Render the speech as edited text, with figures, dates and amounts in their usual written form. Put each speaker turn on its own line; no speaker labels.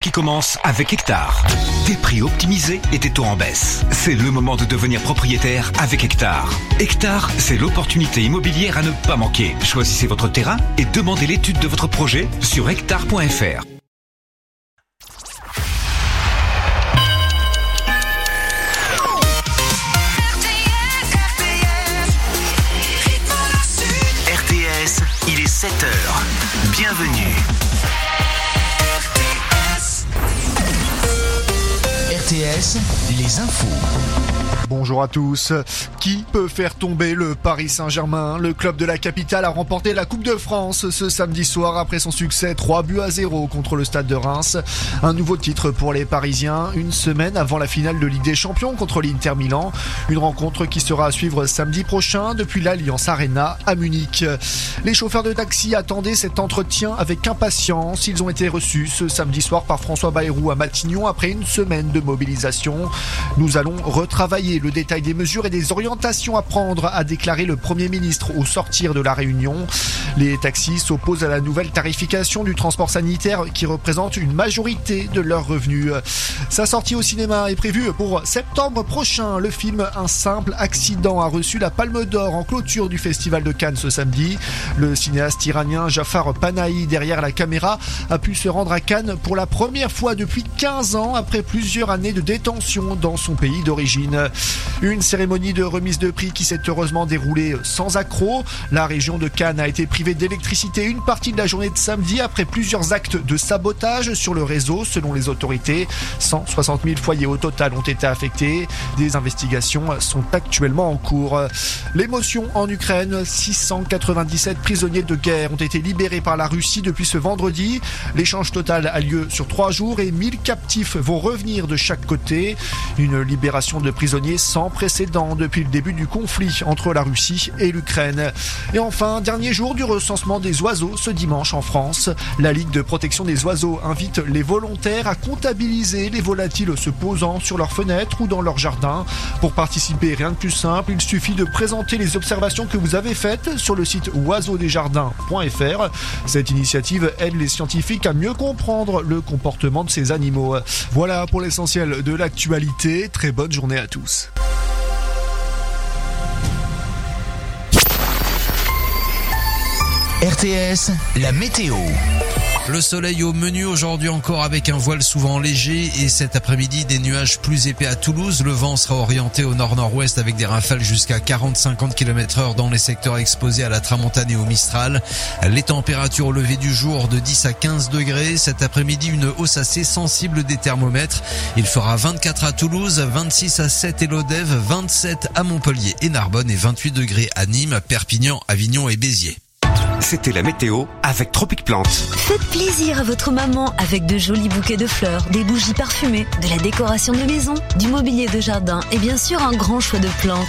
qui commence avec Hectare. Des prix optimisés et des taux en baisse. C'est le moment de devenir propriétaire avec Hectare. Hectare, c'est l'opportunité immobilière à ne pas manquer. Choisissez votre terrain et demandez l'étude de votre projet sur hectare.fr.
RTS, il est 7h. Bienvenue. RTS, les infos.
Bonjour à tous. Qui peut faire tomber le Paris Saint-Germain? Le club de la capitale a remporté la Coupe de France ce samedi soir après son succès 3-0 contre le Stade de Reims. Un nouveau titre pour les Parisiens, une semaine avant la finale de Ligue des Champions contre l'Inter Milan. Une rencontre qui sera à suivre samedi prochain depuis l'Allianz Arena à Munich. Les chauffeurs de taxi attendaient cet entretien avec impatience. Ils ont été reçus ce samedi soir par François Bayrou à Matignon après une semaine de mobilisation. Nous allons retravailler le détail des mesures et des orientations à prendre, a déclaré le Premier ministre au sortir de la réunion. Les taxis s'opposent à la nouvelle tarification du transport sanitaire qui représente une majorité de leurs revenus. Sa sortie au cinéma est prévue pour septembre prochain. Le film Un simple accident a reçu la Palme d'Or en clôture du Festival de Cannes ce samedi. Le cinéaste iranien Jafar Panahi, derrière la caméra, a pu se rendre à Cannes pour la première fois depuis 15 ans après plusieurs années de détention dans son pays d'origine. Une cérémonie de remise de prix qui s'est heureusement déroulée sans accroc. La région de Cannes a été privée d'électricité une partie de la journée de samedi après plusieurs actes de sabotage sur le réseau selon les autorités. 160 000 foyers au total ont été affectés. Des investigations sont actuellement en cours. L'émotion en Ukraine, 697 prisonniers de guerre ont été libérés par la Russie depuis ce vendredi. L'échange total a lieu sur 3 jours et 1000 captifs vont revenir de chaque côté. Une libération de prisonniers sans précédent depuis le début du conflit entre la Russie et l'Ukraine. Et enfin, dernier jour du recensement des oiseaux ce dimanche en France. La Ligue de protection des oiseaux invite les volontaires à comptabiliser les volatiles se posant sur leurs fenêtres ou dans leur jardin. Pour participer, rien de plus simple, il suffit de présenter les observations que vous avez faites sur le site oiseaudesjardins.fr. Cette initiative aide les scientifiques à mieux comprendre le comportement de ces animaux. Voilà pour l'essentiel de l'actualité. Très bonne journée à tous.
RTS, la météo.
Le soleil au menu aujourd'hui encore avec un voile souvent léger et cet après-midi des nuages plus épais à Toulouse. Le vent sera orienté au nord-nord-ouest avec des rafales jusqu'à 40-50 km/h dans les secteurs exposés à la tramontane et au Mistral. Les températures au lever du jour de 10 à 15 degrés. Cet après-midi, une hausse assez sensible des thermomètres. Il fera 24 à Toulouse, 26 à Sète et Lodève, 27 à Montpellier et Narbonne et 28 degrés à Nîmes, Perpignan, Avignon et Béziers.
C'était la météo avec Tropic Plante.
Faites plaisir à votre maman avec de jolis bouquets de fleurs, des bougies parfumées, de la décoration de maison, du mobilier de jardin et bien sûr un grand choix de plantes.